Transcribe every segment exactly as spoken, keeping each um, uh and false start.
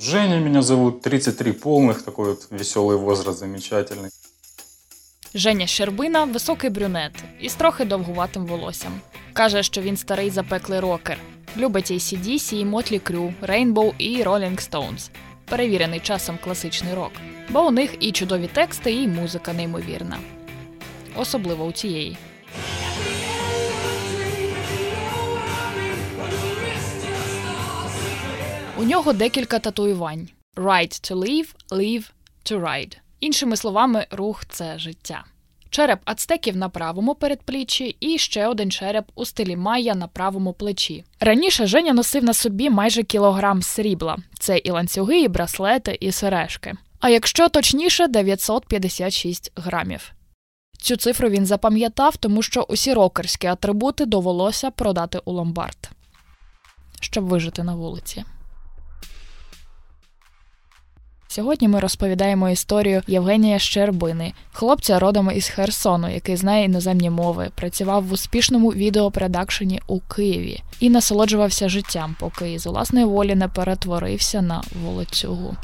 Женя меня зовут, тридцать три полных, такой вот веселый возраст, замечательный. Женя Щербина – високий брюнет із трохи довгуватим волоссям. Каже, що він старий запеклий рокер. Любить ей сі ді сі, Motley Crue, Rainbow і Rolling Stones. Перевірений часом класичний рок. Бо у них і чудові тексти, і музика неймовірна. Особливо у цієї. У нього декілька татуювань. Ride to live, live to ride. Іншими словами, рух – це життя. Череп ацтеків на правому передпліччі і ще один череп у стилі майя на правому плечі. Раніше Женя носив на собі майже кілограм срібла. Це і ланцюги, і браслети, і сережки. А якщо точніше, дев'ятсот п'ятдесят шість грамів. Цю цифру він запам'ятав, тому що усі рокерські атрибути довелося продати у ломбард, щоб вижити на вулиці. Сьогодні ми розповідаємо історію Євгенія Щербини, хлопця родом із Херсону, який знає іноземні мови, працював в успішному відеопродакшені у Києві і насолоджувався життям, поки із власної волі не перетворився на волоцюгу.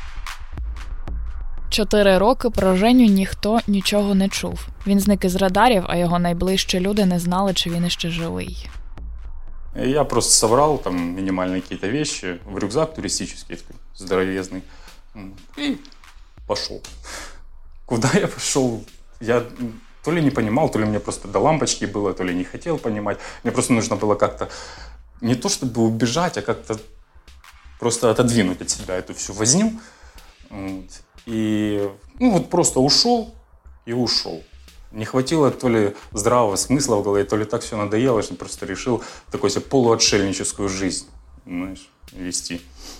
Чотири роки про Женю ніхто нічого не чув. Він зник із радарів, а його найближчі люди не знали, чи він іще живий. Я просто собрал там минимальные какие-то вещи в рюкзак туристический, здоровезный. И пошел. Куда я пошел, я то ли не понимал, то ли мне просто до лампочки было, то ли не хотел понимать. Мне просто нужно было как-то не то чтобы убежать, а как-то просто отодвинуть от себя эту всю возню. Вот. И ну вот просто ушел и ушел. Не хватило то ли здравого смысла в голове, то ли так все надоело, что просто решил такую себе полуотшельническую жизнь, знаешь, вести.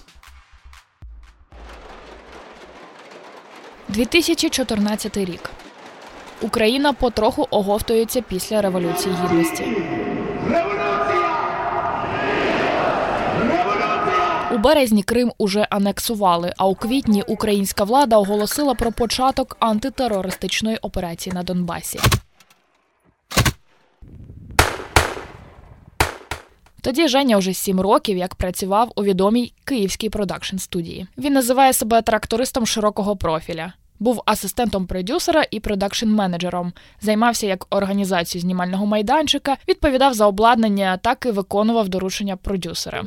дві тисячі чотирнадцятий рік. Україна потроху оговтується після Революції Гідності. У березні Крим уже анексували, а у квітні українська влада оголосила про початок антитерористичної операції на Донбасі. Тоді Женя вже сім років як працював у відомій київській продакшн-студії. Він називає себе трактористом широкого профіля. Був асистентом продюсера і продакшн-менеджером. Займався як організацією знімального майданчика, відповідав за обладнання, так і виконував доручення продюсера.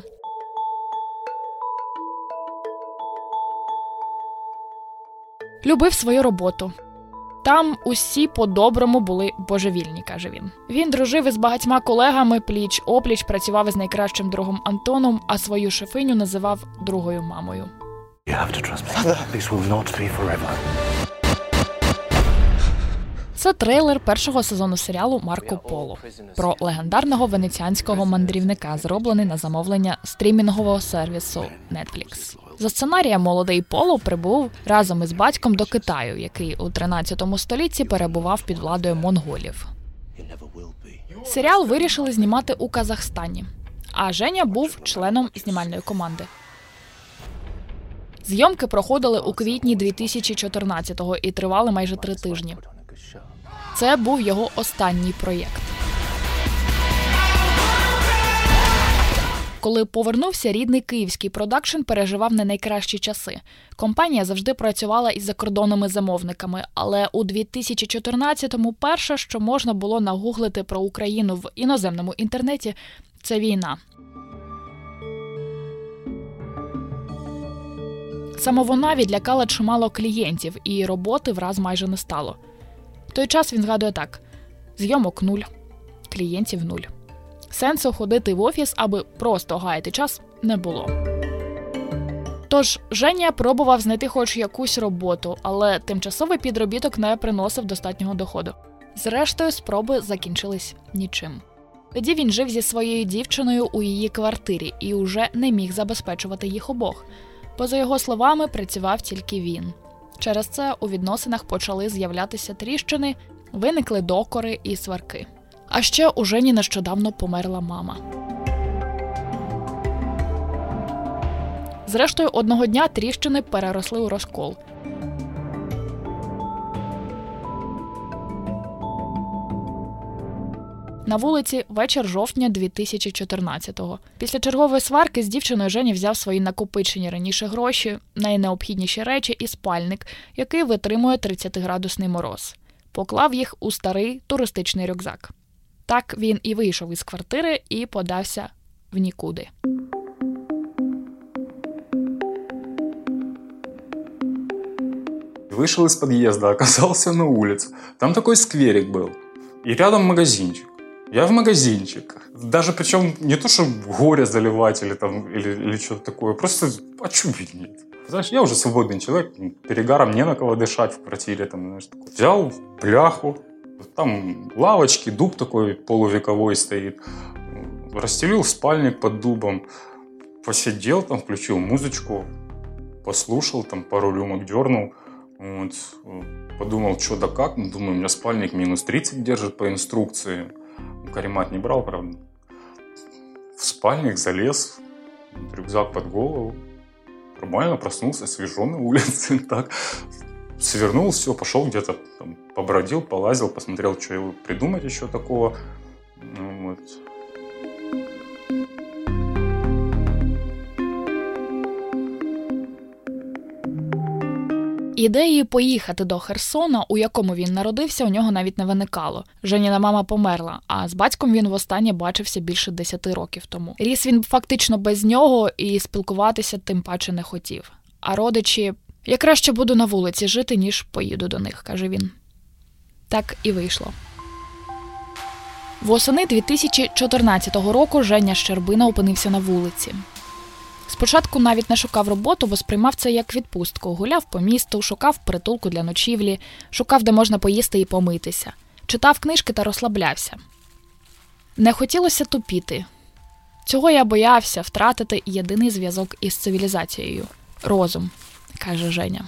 Любив свою роботу. Там усі по-доброму були божевільні, каже він. Він дружив із багатьма колегами, пліч-опліч працював із найкращим другом Антоном, а свою шефиню називав другою мамою. Це трейлер першого сезону серіалу «Марко Поло» про легендарного венеціанського мандрівника, зроблений на замовлення стрімінгового сервісу Netflix. За сценарієм молодий Поло прибув разом із батьком до Китаю, який у тринадцятому столітті перебував під владою монголів. Серіал вирішили знімати у Казахстані, а Женя був членом знімальної команди. Зйомки проходили у квітні дві тисячі чотирнадцятого і тривали майже три тижні. Це був його останній проєкт. Коли повернувся, рідний київський продакшн переживав не найкращі часи. Компанія завжди працювала із закордонними замовниками, але у дві тисячі чотирнадцятому перше, що можна було нагуглити про Україну в іноземному інтернеті – це війна. Саме вона відлякала чимало клієнтів, і роботи враз майже не стало. В той час він згадує так: зйомок нуль, клієнтів нуль. Сенсу ходити в офіс, аби просто гаяти час, не було. Тож Женя пробував знайти хоч якусь роботу, але тимчасовий підробіток не приносив достатнього доходу. Зрештою, спроби закінчились нічим. Тоді він жив зі своєю дівчиною у її квартирі і уже не міг забезпечувати їх обох. Поза його словами, працював тільки він. Через це у відносинах почали з'являтися тріщини, виникли докори і сварки. А ще у Жені нещодавно померла мама. Зрештою, одного дня тріщини переросли у розкол. На вулиці вечір жовтня дві тисячі чотирнадцятого. Після чергової сварки з дівчиною Женя взяв свої накопичені раніше гроші, найнеобхідніші речі і спальник, який витримує тридцятиградусний мороз. Поклав їх у старий туристичний рюкзак. Так він і вийшов із квартири і подався в нікуди. Вышел из подъезда, оказался на улице. Там такой скверик был. И рядом магазинчик. Я в магазинчик. Даже причем не то, что горе заливать или, там, или, или что-то такое. Просто а чё нет? Знаешь, я уже свободный человек. Перегаром не на кого дышать в квартире. Там, знаешь, такой. Взял пляху. Там лавочки, дуб такой полувековой стоит. Расстелил спальник под дубом. Посидел там, включил музычку. Послушал, там пару рюмок дернул. Вот. Подумал, что да как. Думаю, у меня спальник минус тридцать держит по инструкции. Каремат не брал, правда. В спальник залез, рюкзак под голову. Нормально проснулся, свежо на улице. Так. Свернул, все, пошел где-то там, побродил, полазил, посмотрел, что придумать еще такого. Ну, вот. Ідеї поїхати до Херсона, у якому він народився, у нього навіть не виникало. Женіна мама померла, а з батьком він востаннє бачився більше десяти років тому. Ріс він фактично без нього і спілкуватися тим паче не хотів. А родичі: «Я краще буду на вулиці жити, ніж поїду до них», – каже він. Так і вийшло. Восени дві тисячі чотирнадцятого року Женя Щербина опинився на вулиці. Спочатку навіть не шукав роботу, бо сприймав це як відпустку. Гуляв по місту, шукав притулку для ночівлі, шукав, де можна поїсти і помитися. Читав книжки та розслаблявся. Не хотілося тупіти. Цього я боявся втратити єдиний зв'язок із цивілізацією – розум, каже Женя.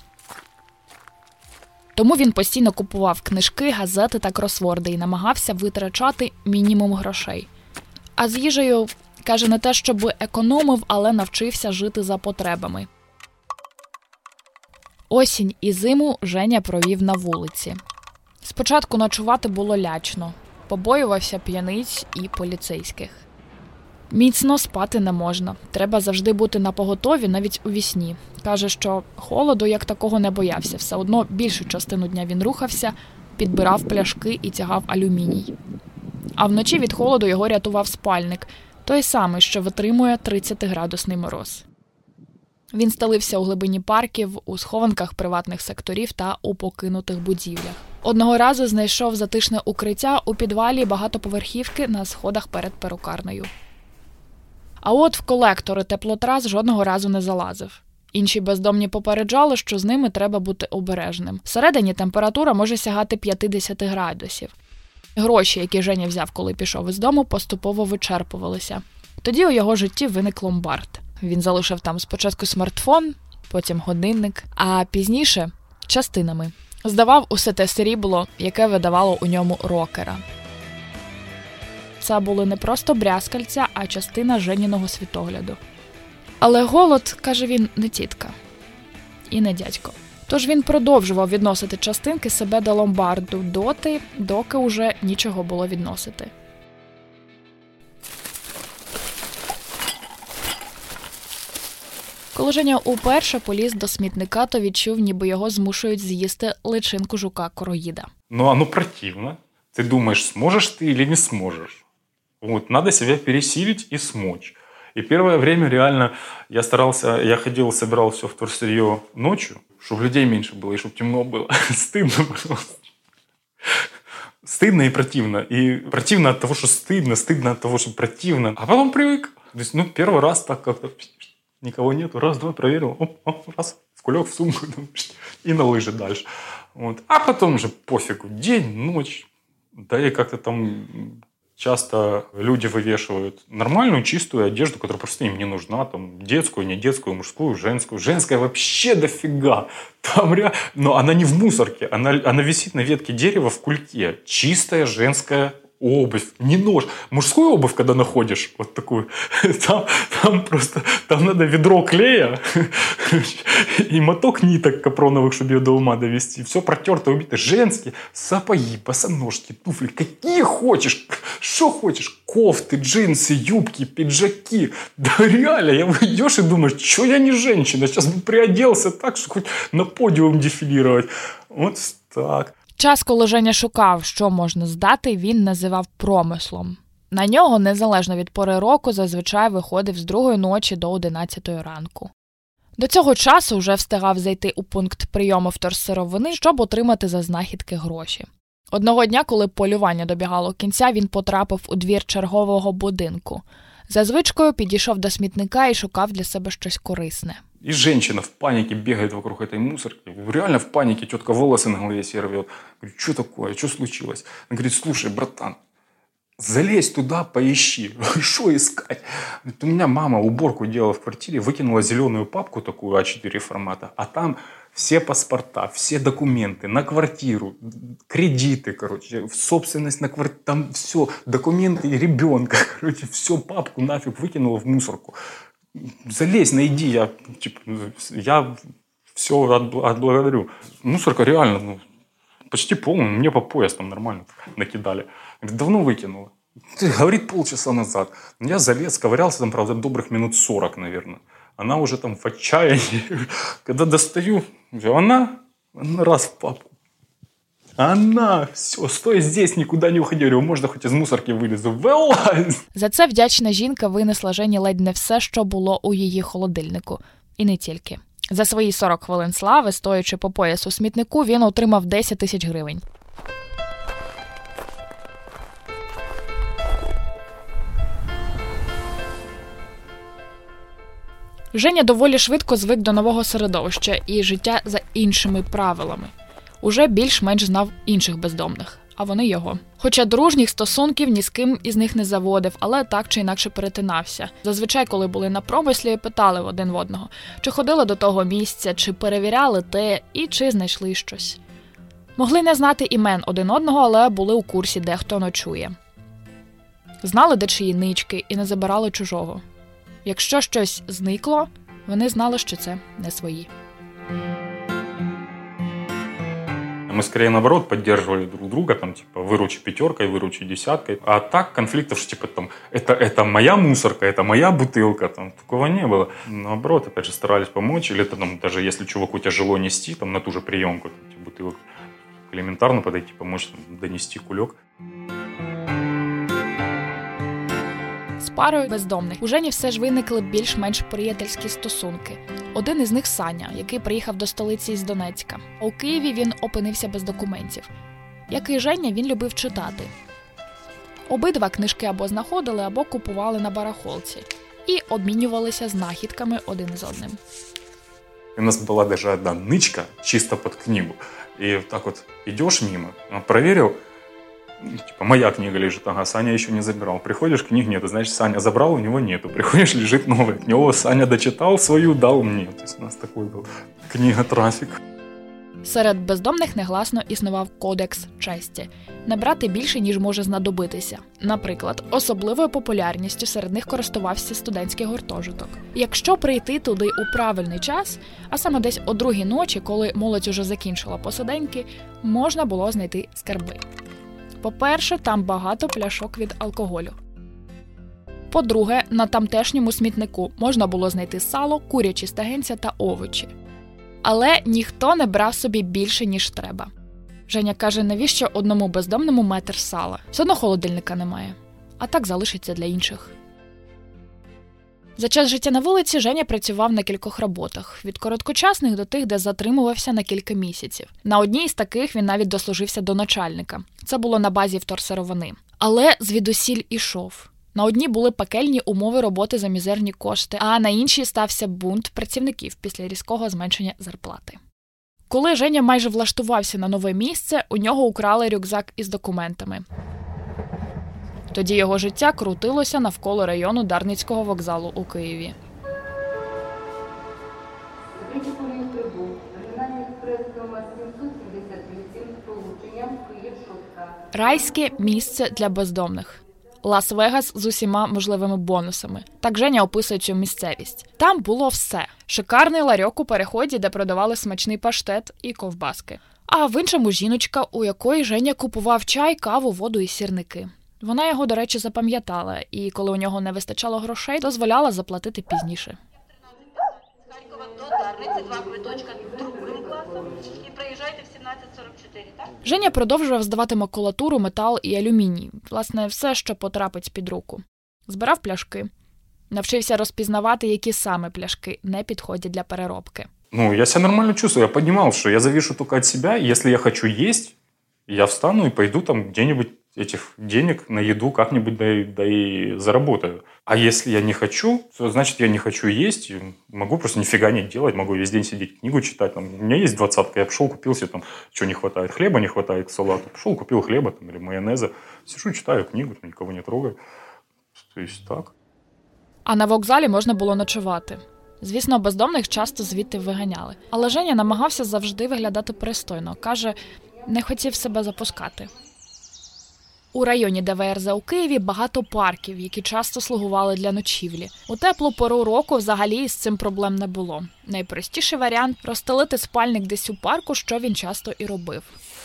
Тому він постійно купував книжки, газети та кросворди і намагався витрачати мінімум грошей. А з їжею, каже, не те, щоб економив, але навчився жити за потребами. Осінь і зиму Женя провів на вулиці. Спочатку ночувати було лячно. Побоювався п'яниць і поліцейських. Міцно спати не можна. Треба завжди бути напоготові, навіть у вісні. Каже, що холоду як такого не боявся. Все одно більшу частину дня він рухався, підбирав пляшки і тягав алюміній. А вночі від холоду його рятував спальник. Той самий, що витримує тридцятиградусний мороз. Він стелився у глибині парків, у схованках приватних секторів та у покинутих будівлях. Одного разу знайшов затишне укриття у підвалі багатоповерхівки на сходах перед перукарнею. А от в колектори теплотрас жодного разу не залазив. Інші бездомні попереджали, що з ними треба бути обережним. Всередині температура може сягати п'ятдесят градусів. Гроші, які Женя взяв, коли пішов із дому, поступово вичерпувалися. Тоді у його житті виник ломбард. Він залишив там спочатку смартфон, потім годинник, а пізніше – частинами. Здавав усе те срібло, яке видавало у ньому рокера. Це були не просто брязкальця, а частина Женіного світогляду. Але голод, каже він, не тітка. І не дядько. Тож він продовжував відносити частинки себе до ломбарду доти, доки уже нічого було відносити. Коли Женя уперше поліз до смітника, то відчув, ніби його змушують з'їсти личинку жука-короїда. Ну, оно противно. Ты думаешь, сможешь ты или не сможешь. Вот, надо себя пересилить и смочь. И первое время реально я старался, я ходил, собирал все в вторсырье ночью, чтобы людей меньше было и чтобы темно было. Стыдно было. Стыдно и противно. И противно от того, что стыдно, стыдно от того, что противно. А потом привык. То есть, ну, первый раз так как-то никого нету. Раз, два, проверил. Оп, оп, раз, в кулек, в сумку. И на лыжи дальше. Вот. А потом уже пофигу. День, ночь. Да и как-то там часто люди вывешивают нормальную, чистую одежду, которая просто им не нужна. Там детскую, не детскую, мужскую, женскую. Женская вообще дофига. Там ре... Но она не в мусорке. Она, она висит на ветке дерева в кульке. Чистая женская обувь, не нож. Мужскую обувь, когда находишь, вот такую, там, там просто, там надо ведро клея и моток ниток капроновых, чтобы ее до ума довести. Все протерто, убито. Женские сапоги, босоножки, туфли, какие хочешь, что хочешь. Кофты, джинсы, юбки, пиджаки. Да реально, я идешь и думаешь, что я не женщина, сейчас бы приоделся так, что хоть на подиум дефилировать. Вот так. Час, коли Женя шукав, що можна здати, він називав промислом. На нього, незалежно від пори року, зазвичай виходив з другої ночі до одинадцятої ранку. До цього часу вже встигав зайти у пункт прийому вторсировини, щоб отримати за знахідки гроші. Одного дня, коли полювання добігало кінця, він потрапив у двір чергового будинку. За звичкою підійшов до смітника і шукав для себе щось корисне. И женщина в панике бегает вокруг этой мусорки. Реально в панике, тетка волосы на голове себе рвет. Говорю, что такое, что случилось? Она говорит, слушай, братан, залезь туда, поищи. Что искать? Говорит, у меня мама уборку делала в квартире, выкинула зеленую папку такую а четыре формата, а там все паспорта, все документы на квартиру, кредиты, короче, собственность на квартиру, там все, документы ребенка, короче, всю папку нафиг выкинула в мусорку. Залезь, найди, я, типа, я все отблагодарю. Мусорка реально, ну, почти полная, мне по пояс там нормально накидали. Говорит, давно выкинула. Говорит, полчаса назад. Я залез, ковырялся там, правда, добрых минут сорок, наверное. Она уже там в отчаянии. Когда достаю, она, она раз в папку. Она, все, стой здесь, никуда не уходи. Я говорю, можна хоч із мусорки вилізу. Вилазь! За це вдячна жінка винесла Жені ледь не все, що було у її холодильнику. І не тільки. За свої сорок хвилин слави, стоячи по пояс у смітнику, він отримав десять тисяч гривень. Женя доволі швидко звик до нового середовища і життя за іншими правилами. Уже більш-менш знав інших бездомних, а вони його. Хоча дружніх стосунків ні з ким із них не заводив, але так чи інакше перетинався. Зазвичай, коли були на промислі, питали один в одного, чи ходили до того місця, чи перевіряли те, і чи знайшли щось. Могли не знати імен один одного, але були у курсі, де хто ночує. Знали, де чиї нички, і не забирали чужого. Якщо щось зникло, вони знали, що це не свої. Мы скорее наоборот поддерживали друг друга, там, типа, выручи пятеркой, выручи десяткой. А так конфликтов, что, типа, там, это, это моя мусорка, это моя бутылка, там, такого не было. Наоборот, опять же, старались помочь. Или там, даже если чуваку тяжело нести, там, на ту же приемку, там, типа, бутылок, элементарно подойти, помочь, там, донести кулек. З парою бездомних у Жені все ж виникли більш-менш приятельські стосунки. Один із них Саня, який приїхав до столиці із Донецька. У Києві він опинився без документів. Як і Женя, він любив читати. Обидва книжки або знаходили, або купували на барахолці. І обмінювалися знахідками один з одним. У нас была даже одна нычка, чисто под книгу. И так вот идешь мимо, проверил, типа, моя книга лежит, ага, Саня еще не забирал. Приходишь, книг нету, значит, Саня забрал, у него нету. Приходишь, лежит новая книга, Саня дочитал свою, дал мне. То есть у нас такой был книга-трафік. Серед бездомних негласно існував кодекс честі – не брати більше, ніж може знадобитися. Наприклад, особливою популярністю серед них користувався студентський гуртожиток. Якщо прийти туди у правильний час, а саме десь о другій ночі, коли молодь уже закінчила посиденьки, можна було знайти скарби. По-перше, там багато пляшок від алкоголю. По-друге, на тамтешньому смітнику можна було знайти сало, курячі стегенця та овочі. Але ніхто не брав собі більше, ніж треба. Женя каже, навіщо одному бездомному метр сала? Все одно холодильника немає. А так залишиться для інших. За час життя на вулиці Женя працював на кількох роботах. Від короткочасних до тих, де затримувався на кілька місяців. На одній з таких він навіть дослужився до начальника. Це було на базі вторсировини. Але звідусіль ішов. На одній були пекельні умови роботи за мізерні кошти, а на іншій стався бунт працівників після різкого зменшення зарплати. Коли Женя майже влаштувався на нове місце, у нього украли рюкзак із документами. Тоді його життя крутилося навколо району Дарницького вокзалу у Києві. Причепурів прибув. Регіональний експрес номер сімсот сімдесят вісім з полученням Київ-Шостка. Райське місце для бездомних. Лас-Вегас з усіма можливими бонусами. Так Женя описує цю місцевість. Там було все. Шикарний ларьок у переході, де продавали смачний паштет і ковбаски. А в іншому жіночка, у якої Женя купував чай, каву, воду і сірники. Вона його, до речі, запам'ятала, і коли у нього не вистачало грошей, дозволяла заплатити пізніше. З Харкова до Дарниці, два квиточка другим класом, і приїжджайте в сімнадцять сорок чотири, так? Женя продовжував здавати макулатуру, метал і алюміній. Власне, все, що потрапить під руку. Збирав пляшки. Навчився розпізнавати, які саме пляшки не підходять для переробки. Ну, я себя нормально чувствую. Я понимал, что я завишу только от себя. И если я хочу есть, я встану и пойду там где-нибудь этих денег на еду как-нибудь да и, да и заработаю. А если я не хочу, то значит я не хочу есть. И могу просто нифига не делать. Могу весь день сидеть, книгу читать. Там, у меня есть двадцатка, я пошел, купил себе там, что не хватает. Хлеба не хватает к салату. Пошел, купил хлеба там, или майонеза. Сижу, читаю книгу, там, никого не трогаю. То есть так. А на вокзалі можна було ночувати. Звісно, бездомних часто звідти виганяли. Але Женя намагався завжди виглядати пристойно. Каже, не хотів себе запускати. У районі Де Ве Ер Зе у Києві багато парків, які часто слугували для ночівлі. У теплу пору року взагалі з цим проблем не було. Найпростіший варіант – розстелити спальник десь у парку, що він часто і робив.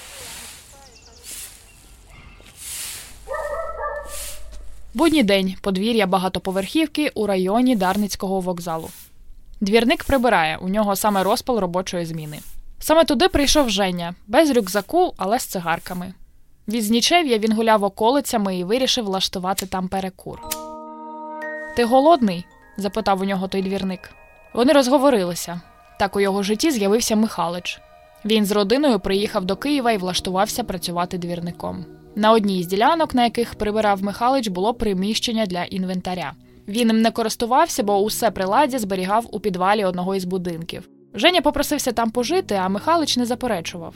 Будній день. Подвір'я багатоповерхівки у районі Дарницького вокзалу. Двірник прибирає, у нього саме розпал робочої зміни. Саме туди прийшов Женя, без рюкзаку, але з цигарками. Від знічев'я він гуляв околицями і вирішив влаштувати там перекур. «Ти голодний?» – запитав у нього той двірник. Вони розговорилися. Так у його житті з'явився Михалич. Він з родиною приїхав до Києва і влаштувався працювати двірником. На одній з ділянок, на яких прибирав Михалич, було приміщення для інвентаря. Він їм не користувався, бо усе приладдя зберігав у підвалі одного із будинків. Женя попросився там пожити, а Михалич не заперечував.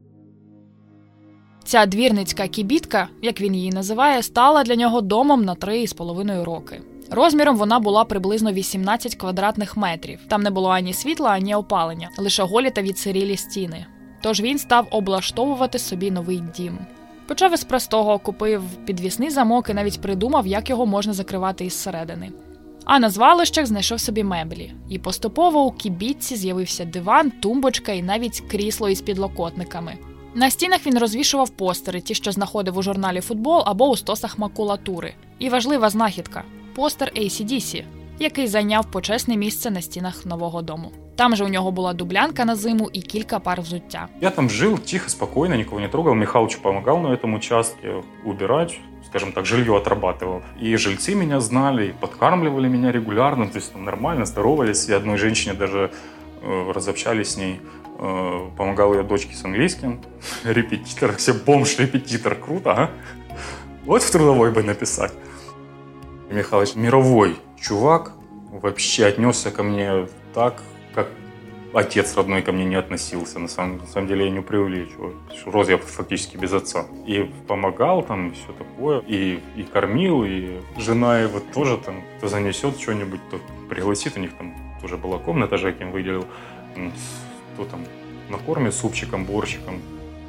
Ця двірницька кібітка, як він її називає, стала для нього домом на три з половиною роки. Розміром вона була приблизно вісімнадцять квадратних метрів. Там не було ані світла, ані опалення, лише голі та відсирілі стіни. Тож він став облаштовувати собі новий дім. Почав із простого, купив підвісний замок і навіть придумав, як його можна закривати із середини. А на звалищах знайшов собі меблі. І поступово у кібітці з'явився диван, тумбочка і навіть крісло із підлокотниками. На стінах він розвішував постери, ті, що знаходив у журналі «Футбол» або у стосах макулатури. І важлива знахідка – постер Ей Сі Ді Сі, який зайняв почесне місце на стінах нового дому. Там же у нього була дублянка на зиму і кілька пар взуття. Я там жил тихо, спокойно, никого не трогал. Михалычу помогал на этом участке убирать, скажем так, жилье отрабатывал. И жильцы меня знали, и подкармливали меня регулярно, то есть там нормально, здоровались. И одной женщине даже э, разобщались с ней. Э, помогал ее дочке с английским. Репетитор, все бомж-репетитор, круто, а? Вот в трудовой бы написать. Михалыч мировой чувак, вообще отнесся ко мне так, как отец родной ко мне не относился. На самом, на самом деле я не преувеличиваю. Рос я фактически без отца. И помогал там, и все такое. И, и кормил, и жена его тоже там, кто занесет что-нибудь, то пригласит. У них там тоже была комната, Жак им выделил. Кто там накормит супчиком, борщиком.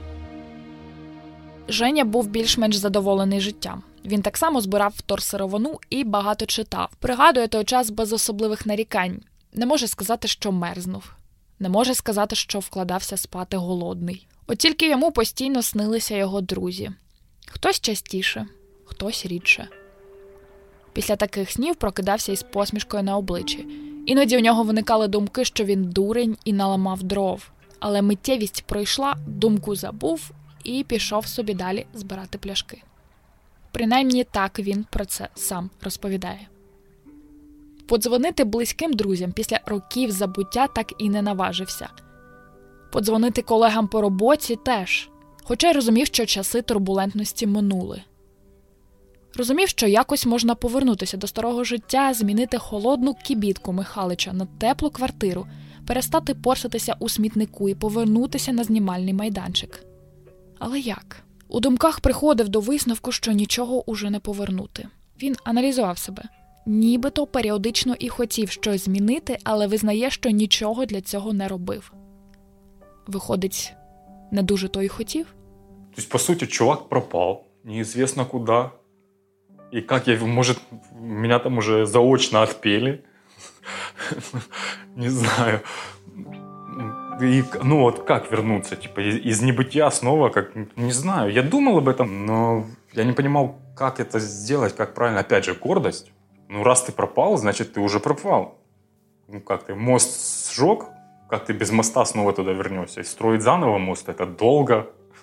Женя був більш-менш задоволений життям. Він так само збирав вторсировину і багато читав. Пригадує той час без особливих нарікань. Не може сказати, що мерзнув. Не може сказати, що вкладався спати голодний. От тільки йому постійно снилися його друзі. Хтось частіше, хтось рідше. Після таких снів прокидався із посмішкою на обличчі. Іноді у нього виникали думки, що він дурень і наламав дров. Але миттєвість пройшла, думку забув і пішов собі далі збирати пляшки. Принаймні так він про це сам розповідає. Подзвонити близьким друзям після років забуття так і не наважився. Подзвонити колегам по роботі теж, хоча й розумів, що часи турбулентності минули. Розумів, що якось можна повернутися до старого життя, змінити холодну кібітку Михалича на теплу квартиру, перестати порситися у смітнику і повернутися на знімальний майданчик. Але як? У думках приходив до висновку, що нічого уже не повернути. Він аналізував себе. Нібито періодично і хотів щось змінити, але визнає, що нічого для цього не робив. Виходить, не дуже то й хотів? То есть, по сути, чувак пропал, неизвестно куда. И как я, может, меня там уже заочно отпели. Не знаю. И, ну вот как вернуться? Типа из, из небытия снова, как, не знаю. Я думал об этом, но я не понимал, как это сделать, как правильно. Опять же, гордость. Ну, раз ты пропал, значит, ты уже пропал. Ну, как ты мост сжег, как ты без моста снова туда вернешься. И строить заново мост — это долго.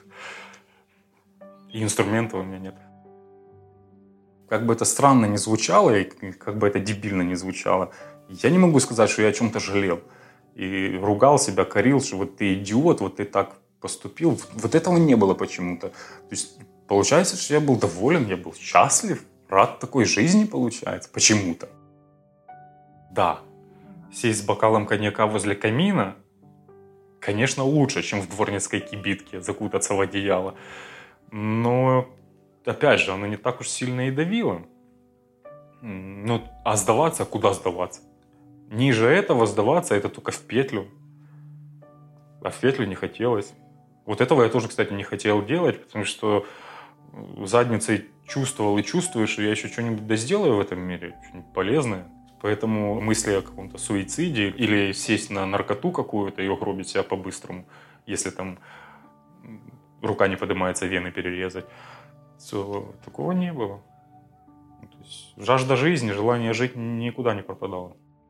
И инструментов у меня нет. Как бы это странно ни звучало, и как бы это дебильно ни звучало, я не могу сказать, что я о чем-то жалел. И ругал себя, корил, что вот ты идиот, вот ты так поступил. Вот этого не было почему-то. То есть получается, что я был доволен, я был счастлив, рад такой жизни, получается, почему-то. Да, сесть с бокалом коньяка возле камина, конечно, лучше, чем в дворницкой кибитке закутаться в одеяло. Но, опять же, оно не так уж сильно и давило. Ну, а сдаваться, куда сдаваться? Ниже этого сдаваться — это только в петлю. А в петлю не хотелось. Вот этого я тоже, кстати, не хотел делать, потому что задницей чувствовал и чувствую, что я еще что-нибудь да сделаю в этом мире, что-нибудь полезное. Поэтому мысли о каком-то суициде или сесть на наркоту какую-то и угробить себя по-быстрому, если там рука не поднимается, вены перерезать, то такого не было. То есть жажда жизни, желание жить никуда не пропадало.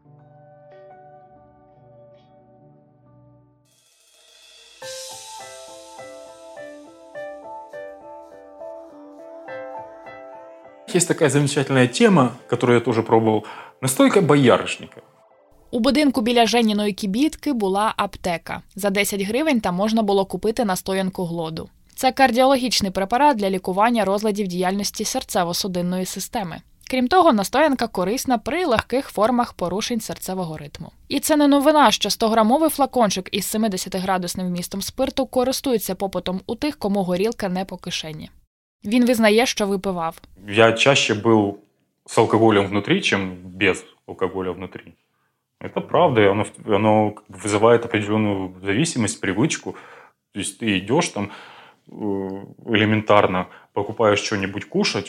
Есть такая замечательная тема, которую я тоже пробовал. Настойка боярышника. У будинку біля Женіної кібітки була аптека. За десять гривень там можна було купити настоянку глоду. Це кардіологічний препарат для лікування розладів діяльності серцево-судинної системи. Крім того, настоянка корисна при легких формах порушень серцевого ритму. І це не новина, що сто-грамовий флакончик із сімдесятиградусним вмістом спирту користується попитом у тих, кому горілка не по кишені. Він визнає, що випивав. Я чаще был с алкоголем внутри, чем без алкоголя внутри. Это правда, и оно, оно вызывает определенную зависимость, привычку. То есть ты идешь там элементарно, покупаешь что-нибудь кушать,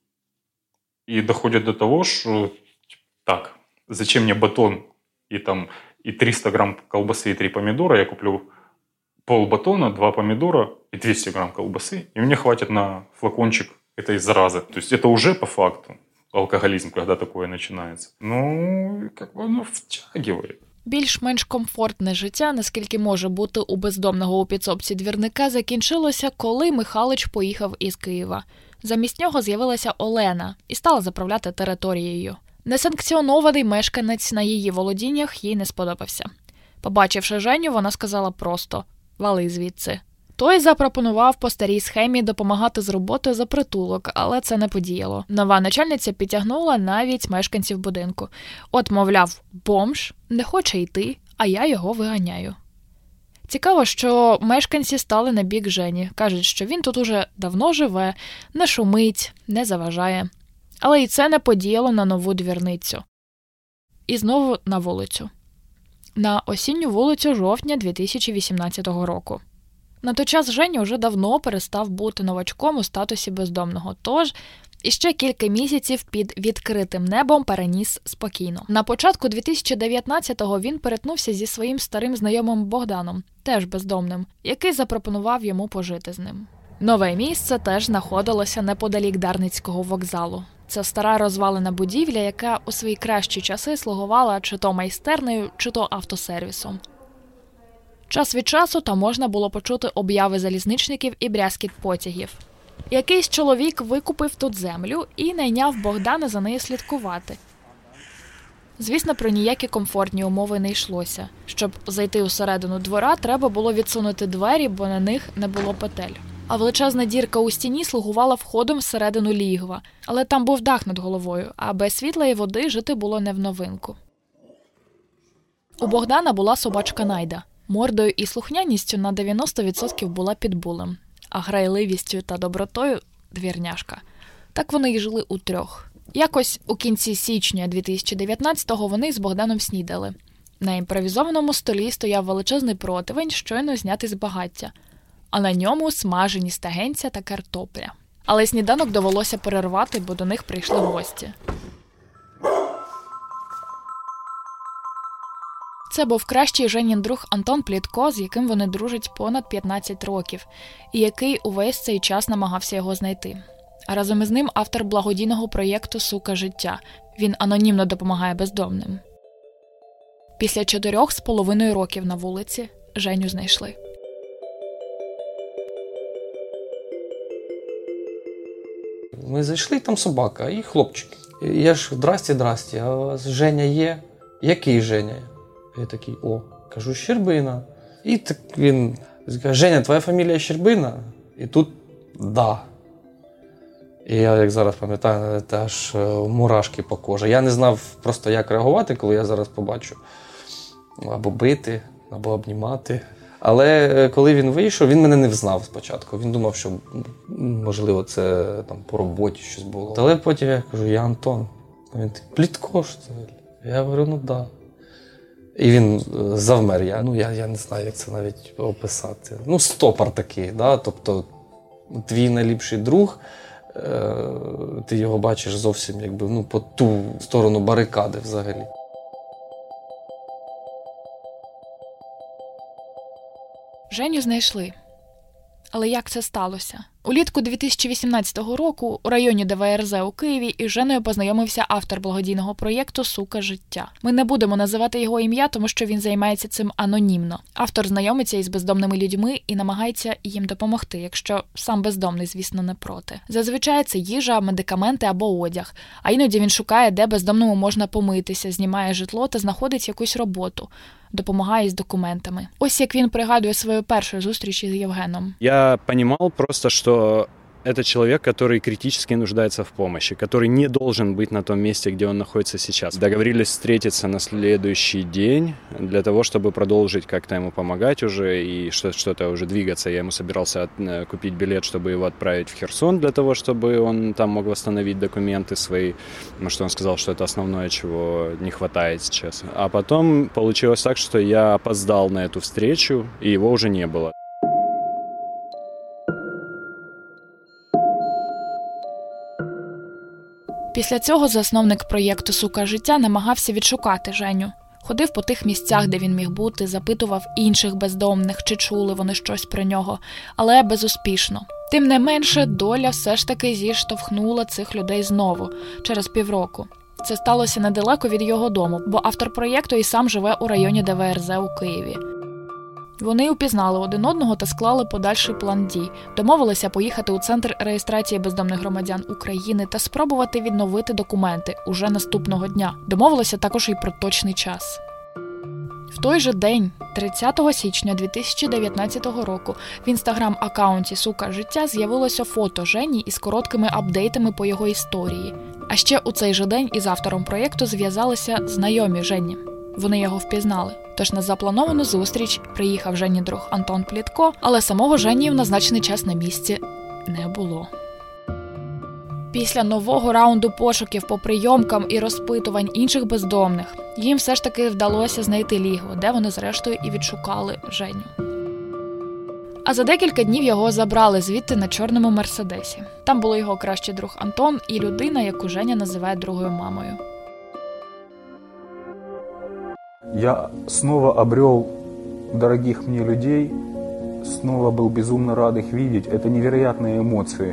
и доходит до того, что так, зачем мне батон и, там, и триста грамм колбасы и три помидора, я куплю пол батона, два помидора и двести грамм колбасы, и мне хватит на флакончик этой заразы. То есть это уже по факту алкоголизм, когда такое начинается. Ну, как бы оно втягивает. Більш-менш комфортне життя, наскільки може бути у бездомного у підсобці двірника, закінчилося, коли Михалич поїхав із Києва. Замість нього з'явилася Олена і стала заправляти територією. Несанкціонований мешканець на її володіннях їй не сподобався. Побачивши Женю, вона сказала просто «вали звідси». Той запропонував по старій схемі допомагати з роботою за притулок, але це не подіяло. Нова начальниця підтягнула навіть мешканців будинку. От, мовляв, бомж не хоче йти, а я його виганяю. Цікаво, що мешканці стали на бік Жені. Кажуть, що він тут уже давно живе, не шумить, не заважає. Але і це не подіяло на нову двірницю. І знову на вулицю. На осінню вулицю жовтня дві тисячі вісімнадцятого року. На той час Женя вже давно перестав бути новачком у статусі бездомного, тож іще кілька місяців під відкритим небом переніс спокійно. На початку дві тисячі дев'ятнадцятого він перетнувся зі своїм старим знайомим Богданом, теж бездомним, який запропонував йому пожити з ним. Нове місце теж знаходилося неподалік Дарницького вокзалу. Це стара розвалена будівля, яка у свої кращі часи слугувала чи то майстернею, чи то автосервісом. Час від часу там можна було почути обяви залізничників і брязкіт потягів. Якийсь чоловік викупив тут землю і найняв Богдана за нею слідкувати. Звісно, про ніякі комфортні умови не йшлося. Щоб зайти усередину двора, треба було відсунути двері, бо на них не було петель. А величезна дірка у стіні слугувала входом всередину лігва. Але там був дах над головою, а без світла і води жити було не в новинку. У Богдана була собачка Найда. Мордою і слухняністю на дев'яносто відсотків була підбулем, а грайливістю та добротою – двірняшка. Так вони й жили утрьох. Якось у кінці січня дві тисячі дев'ятнадцятого вони з Богданом снідали. На імпровізованому столі стояв величезний противень, щойно знятий з багаття, а на ньому смажені стегенця та картопля. Але сніданок довелося перервати, бо до них прийшли гості. Це був кращий Женін друг Антон Плітко, з яким вони дружать понад п'ятнадцять років, і який увесь цей час намагався його знайти. А разом із ним автор благодійного проєкту «Сука життя». Він анонімно допомагає бездомним. Після чотирьох з половиною років на вулиці Женю знайшли. Ми зайшли, там собака і хлопчик. Я ж здрасте, здрасте, а у вас Женя є? Який Женя? Я такий, о, кажу, Щербина. І так він каже, Женя, твоя фамілія Щербина? І тут, да. І я, як зараз пам'ятаю, це аж мурашки по кожі. Я не знав просто, як реагувати, коли я зараз побачу. Або бити, або обнімати. Але коли він вийшов, він мене не взнав спочатку. Він думав, що, можливо, це там по роботі щось було. Але потім я кажу, я Антон. Він такий, Плітко, що це? Я говорю, ну да. І він завмер. Я, ну, я, я не знаю, як це навіть описати. Ну, стопор такий, да? Тобто твій найліпший друг, е- ти його бачиш зовсім якби, ну, по ту сторону барикади взагалі. Женю знайшли. Але як це сталося? Улітку дві тисячі вісімнадцятого року у районі Де Ве Ер Зе у Києві із Женою познайомився автор благодійного проєкту «Сука життя». Ми не будемо називати його ім'я, тому що він займається цим анонімно. Автор знайомиться із бездомними людьми і намагається їм допомогти, якщо сам бездомний, звісно, не проти. Зазвичай це їжа, медикаменти або одяг. А іноді він шукає, де бездомному можна помитися, знімає житло та знаходить якусь роботу. Допомагає з документами. Ось як він пригадує свою першу зустріч із Євгеном. Я понимал просто, что это человек, который критически нуждается в помощи, который не должен быть на том месте, где он находится сейчас. Договорились встретиться на следующий день для того, чтобы продолжить как-то ему помогать уже и что-то уже двигаться. Я ему собирался купить билет, чтобы его отправить в Херсон для того, чтобы он там мог восстановить документы свои. Потому что он сказал, что это основное, чего не хватает сейчас. А потом получилось так, что я опоздал на эту встречу, и его уже не было. Після цього засновник проєкту «Сука життя» намагався відшукати Женю. Ходив по тих місцях, де він міг бути, запитував інших бездомних, чи чули вони щось про нього, але безуспішно. Тим не менше, доля все ж таки зіштовхнула цих людей знову, через півроку. Це сталося недалеко від його дому, бо автор проєкту і сам живе у районі Де Ве Ер Зе у Києві. Вони упізнали один одного та склали подальший план дій. Домовилися поїхати у Центр реєстрації бездомних громадян України та спробувати відновити документи уже наступного дня. Домовилися також і про точний час. В той же день, тридцятого січня дві тисячі дев'ятнадцятого року, в інстаграм-аккаунті «Сука життя» з'явилося фото Жені із короткими апдейтами по його історії. А ще у цей же день із автором проєкту зв'язалися знайомі Жені. Вони його впізнали. Тож на заплановану зустріч приїхав Женін друг Антон Плітко, але самого Жені в назначений час на місці не було. Після нового раунду пошуків по прийомкам і розпитувань інших бездомних, їм все ж таки вдалося знайти лігво, де вони зрештою і відшукали Женю. А за декілька днів його забрали звідти на чорному Мерседесі. Там було його кращий друг Антон і людина, яку Женя називає другою мамою. Я снова обрел дорогих мне людей, снова был безумно рад их видеть. Это невероятные эмоции.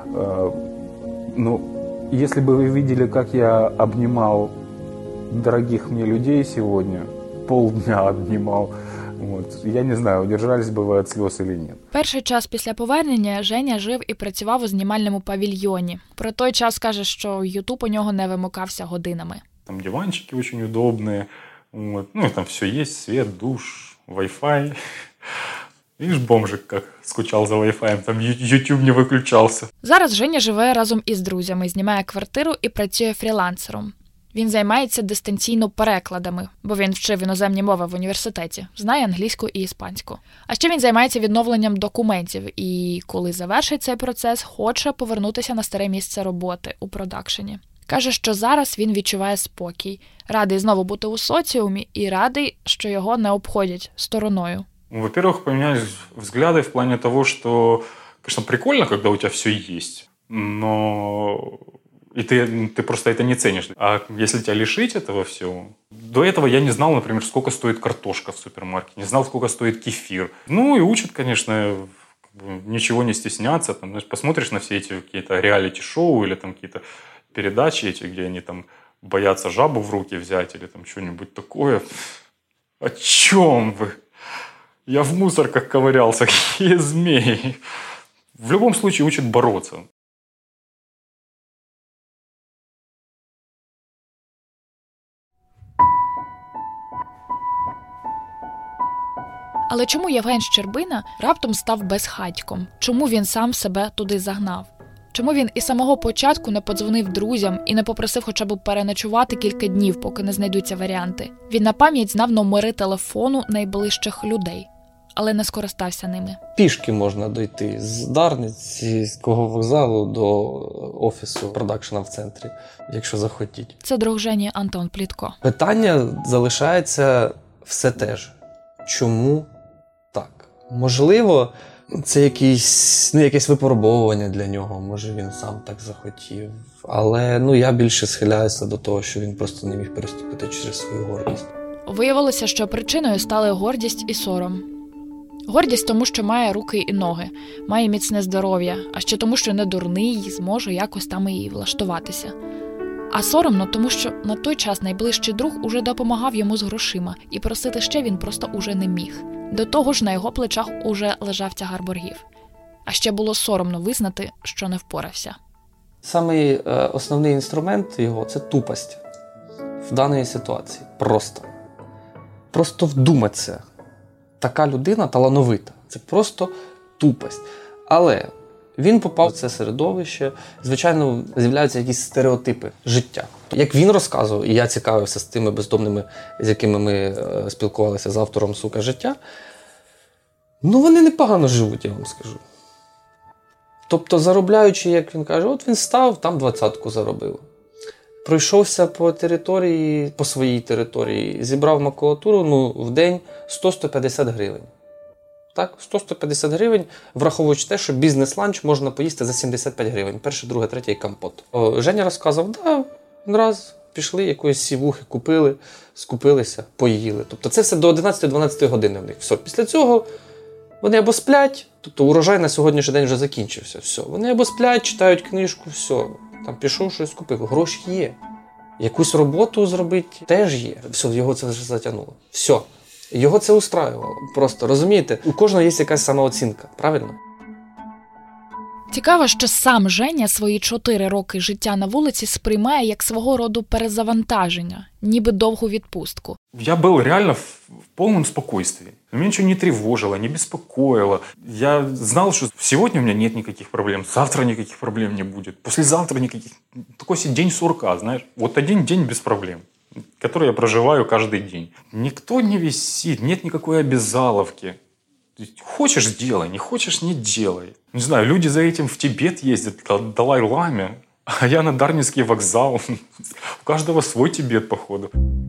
Но если бы вы видели, как я обнимал дорогих мне людей сегодня, полдня обнимал, вот, я не знаю, удержались бы вы от слез или нет. Перший час після повернення Женя жив і працював у знімальному павільйоні. Про той час каже, що Ютуб у нього не вимикався годинами. Там диванчики очень удобные. Вот. Ну, и там все есть, свет, душ, Wi-Fi. Видишь, бомжик как скучал за Wi-Fi, там YouTube не виключався. Зараз Женя живе разом із друзями, знімає квартиру і працює фрілансером. Він займається дистанційно перекладами, бо він вчив іноземні мови в університеті, знає англійську і іспанську. А ще він займається відновленням документів і, коли завершить цей процес, хоче повернутися на старе місце роботи у продакшені. Каже, що зараз він відчуває спокій, радий знову бути у соціумі і радий, що його не обходять стороною. Во-первых, поменялись взгляды в плане того, что, конечно, прикольно, когда у тебя все есть, но и ты, ты просто это не ценишь. А если тебя лишить этого всего... До этого я не знал, например, сколько стоит картошка в супермаркете, не знал, сколько стоит кефир. Ну и учат, конечно, ничего не стесняться. Там, знаешь, посмотришь на все эти какие-то реалити-шоу или там какие-то передачи эти, где они там боятся жабу в руки взять или там что-нибудь такое. О чем вы? Я в мусорках ковырялся, какие змеи. В любом случае учат бороться. Але чому Євген Щербина раптом став безхатьком? Чому він сам себе туди загнав? Чому він із самого початку не подзвонив друзям і не попросив хоча б переночувати кілька днів, поки не знайдуться варіанти? Він на пам'ять знав номери телефону найближчих людей, але не скористався ними. Пішки можна дойти з Дарниці, з Кого вокзалу до офісу продакшена в центрі, якщо захотіть. Це друг Жені Антон Плітко. Питання залишається все те ж. Чому так? Можливо, це якісь, ну, якесь випробовування для нього, може він сам так захотів. Але ну, я більше схиляюся до того, що він просто не міг переступити через свою гордість. Виявилося, що причиною стали гордість і сором. Гордість тому, що має руки і ноги, має міцне здоров'я, а ще тому, що не дурний і зможе якось там і влаштуватися. А соромно, тому що на той час найближчий друг уже допомагав йому з грошима, і просити ще він просто уже не міг. До того ж, на його плечах уже лежав тягар боргів. А ще було соромно визнати, що не впорався. Самий е, основний інструмент його – це тупость в даній ситуації. Просто. Просто вдуматися. Така людина талановита. Це просто тупость. Але він попав в це середовище, звичайно, з'являються якісь стереотипи життя. Як він розказував, і я цікавився з тими бездомними, з якими ми е, спілкувалися з автором «Сука, життя», ну вони непогано живуть, я вам скажу. Тобто, заробляючи, як він каже, от він став, там двадцятку заробив. Пройшовся по території, по своїй території, зібрав макулатуру, ну, в день сто - сто п'ятдесят гривень. Так, сто - сто п'ятдесят гривень, враховуючи те, що бізнес-ланч можна поїсти за сімдесят п'ять гривень. Перше, друге, третє і компот. О, Женя розказував, да, раз, пішли, якоїсь сівухи купили, скупилися, поїли. Тобто це все до одинадцятої-дванадцятої години в них. Все. Після цього вони або сплять, тобто урожай на сьогоднішній день вже закінчився, все. Вони або сплять, читають книжку, все. Там пішов, щось купив. Гроші є. Якусь роботу зробити теж є. Все, його це вже затягнуло. Все. Його це устраювало. Просто, розумієте, у кожного є якась самооцінка, правильно? Цікаво, що сам Женя свої чотири роки життя на вулиці сприймає як свого роду перезавантаження, ніби довгу відпустку. Я был реально в, в полном спокойствии. Меня ничего не тревожило, не беспокоило. Я знал, что сегодня у меня нет никаких проблем, завтра никаких проблем не будет, послезавтра никаких. Такой себе день сурка, знаешь. Вот один день без проблем, который я проживаю каждый день. Никто не висит, нет никакой обязаловки. Хочешь – делай, не хочешь – не делай. Не знаю, люди за этим в Тибет ездят, к Далай-ламе, а я на Дарницкий вокзал. У каждого свой Тибет, походу.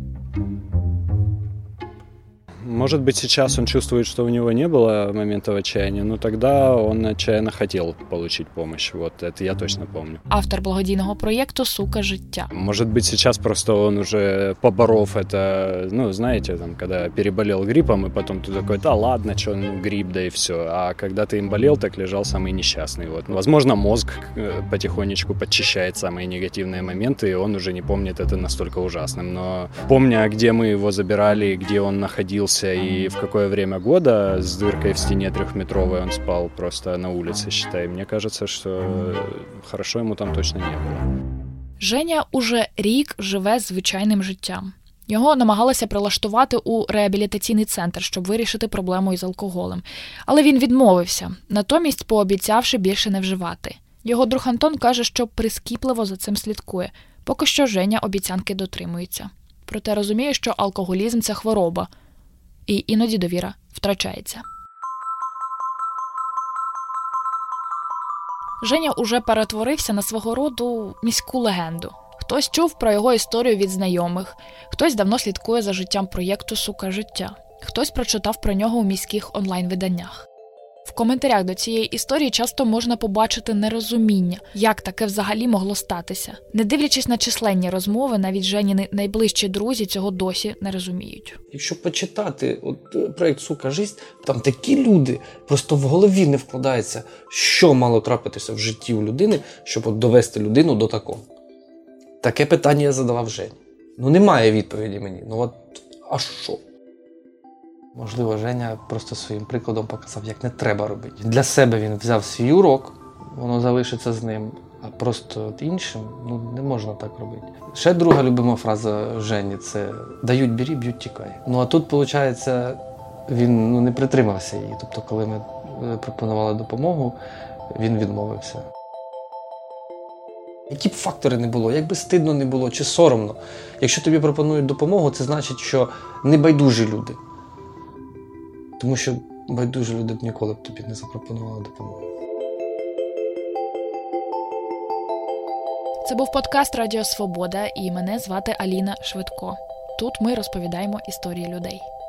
Может быть, сейчас он чувствует, что у него не было моментов отчаяния, но тогда он отчаянно хотел получить помощь. Вот это я точно помню. Автор благодійного проєкту «Сука, життя». Может быть, сейчас просто он уже поборов это, ну, знаете, там, когда переболел гриппом, и потом ты такой, да ладно, что, ну, грипп, да и все. А когда ты им болел, так лежал самый несчастный. Вот. Возможно, мозг потихонечку подчищает самые негативные моменты, и он уже не помнит это настолько ужасным. Но помня, где мы его забирали, где он находился, и в какое время года с дыркой в стене трехметровой он спал просто на улице, считай. Мне кажется, что хорошо ему там точно не было. Женя уже рік живе звичайним життям. Його намагалися прилаштувати у реабілітаційний центр, щоб вирішити проблему із алкоголем. Але він відмовився, натомість пообіцявши більше не вживати. Його друг Антон каже, що прискіпливо за цим слідкує. Поки що Женя обіцянки дотримується. Проте розуміє, що алкоголізм – це хвороба. І іноді довіра втрачається. Женя уже перетворився на свого роду міську легенду. Хтось чув про його історію від знайомих, хтось давно слідкує за життям проєкту «Сука життя», хтось прочитав про нього у міських онлайн-виданнях. В коментарях до цієї історії часто можна побачити нерозуміння, як таке взагалі могло статися. Не дивлячись на численні розмови, навіть Женіни найближчі друзі цього досі не розуміють. Якщо почитати от, проєкт «Сука життя», там такі люди, просто в голові не вкладається, що мало трапитися в житті у людини, щоб от довести людину до такого. Таке питання я задавав Жені. Ну немає відповіді мені, ну от, а що? Можливо, Женя просто своїм прикладом показав, як не треба робити. Для себе він взяв свій урок, воно залишиться з ним, а просто іншим ну, не можна так робити. Ще друга любима фраза Жені – це «дають бері, б'ють тікай». Ну а тут, виходить, він ну, не притримався її. Тобто, коли ми пропонували допомогу, він відмовився. Які б фактори не було, як би стидно не було чи соромно, якщо тобі пропонують допомогу, це значить, що небайдужі люди. Тому що байдужі люди ніколи б тобі не запропонували допомогу. Це був подкаст «Радіо Свобода» і мене звати Аліна Швидко. Тут ми розповідаємо історії людей.